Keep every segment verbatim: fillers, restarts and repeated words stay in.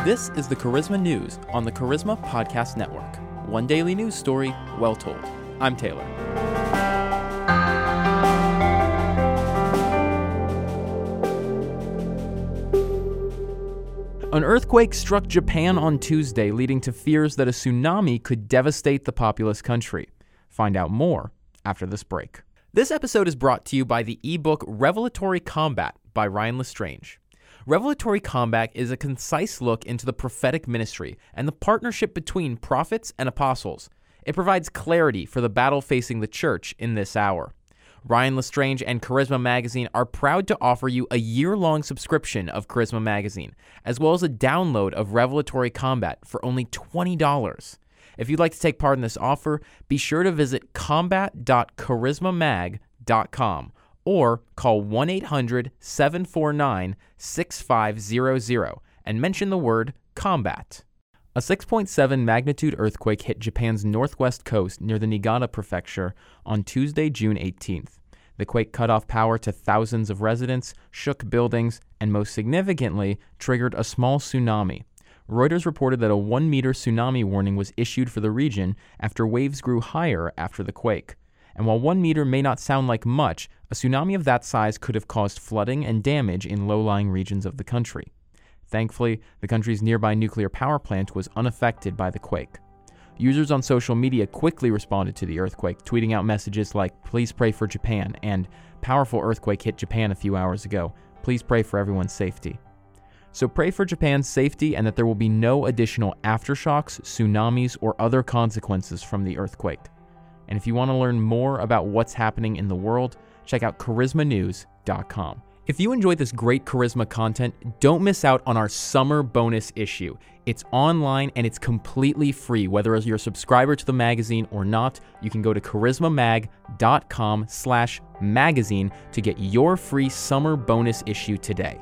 This is the Charisma News on the Charisma Podcast Network. One daily news story, well told. I'm Taylor. An earthquake struck Japan on Tuesday, leading to fears that a tsunami could devastate the populous country. Find out more after this break. This episode is brought to you by the ebook Revelatory Combat by Ryan Lestrange. Revelatory Combat is a concise look into the prophetic ministry and the partnership between prophets and apostles. It provides clarity for the battle facing the church in this hour. Ryan Lestrange and Charisma Magazine are proud to offer you a year-long subscription of Charisma Magazine, as well as a download of Revelatory Combat for only twenty dollars. If you'd like to take part in this offer, be sure to visit combat dot charisma mag dot com or call one eight hundred seven four nine six five zero zero and mention the word combat. A six point seven magnitude earthquake hit Japan's northwest coast near the Niigata prefecture on Tuesday, June eighteenth. The quake cut off power to thousands of residents, shook buildings, and most significantly, triggered a small tsunami. Reuters reported that a one-meter tsunami warning was issued for the region after waves grew higher after the quake. And while one meter may not sound like much, a tsunami of that size could have caused flooding and damage in low-lying regions of the country. Thankfully, the country's nearby nuclear power plant was unaffected by the quake. Users on social media quickly responded to the earthquake, tweeting out messages like, "Please pray for Japan," and "Powerful earthquake hit Japan a few hours ago. Please pray for everyone's safety." So pray for Japan's safety and that there will be no additional aftershocks, tsunamis, or other consequences from the earthquake. And if you want to learn more about what's happening in the world, check out charisma news dot com. If you enjoy this great Charisma content, don't miss out on our summer bonus issue. It's online and it's completely free. Whether you're a subscriber to the magazine or not, you can go to charisma mag dot com slash magazine to get your free summer bonus issue today.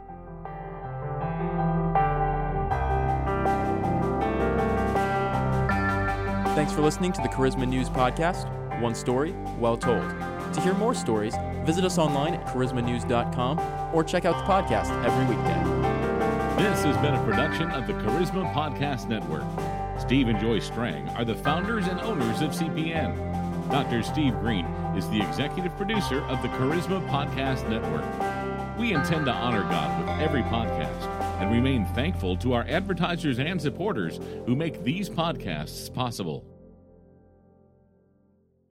Thanks for listening to the Charisma News Podcast. One story, well told. To hear more stories, visit us online at charisma news dot com or check out the podcast every weekday. This has been a production of the Charisma Podcast Network. Steve and Joy Strang are the founders and owners of C P N. Doctor Steve Green is the executive producer of the Charisma Podcast Network. We intend to honor God with every podcast and remain thankful to our advertisers and supporters who make these podcasts possible.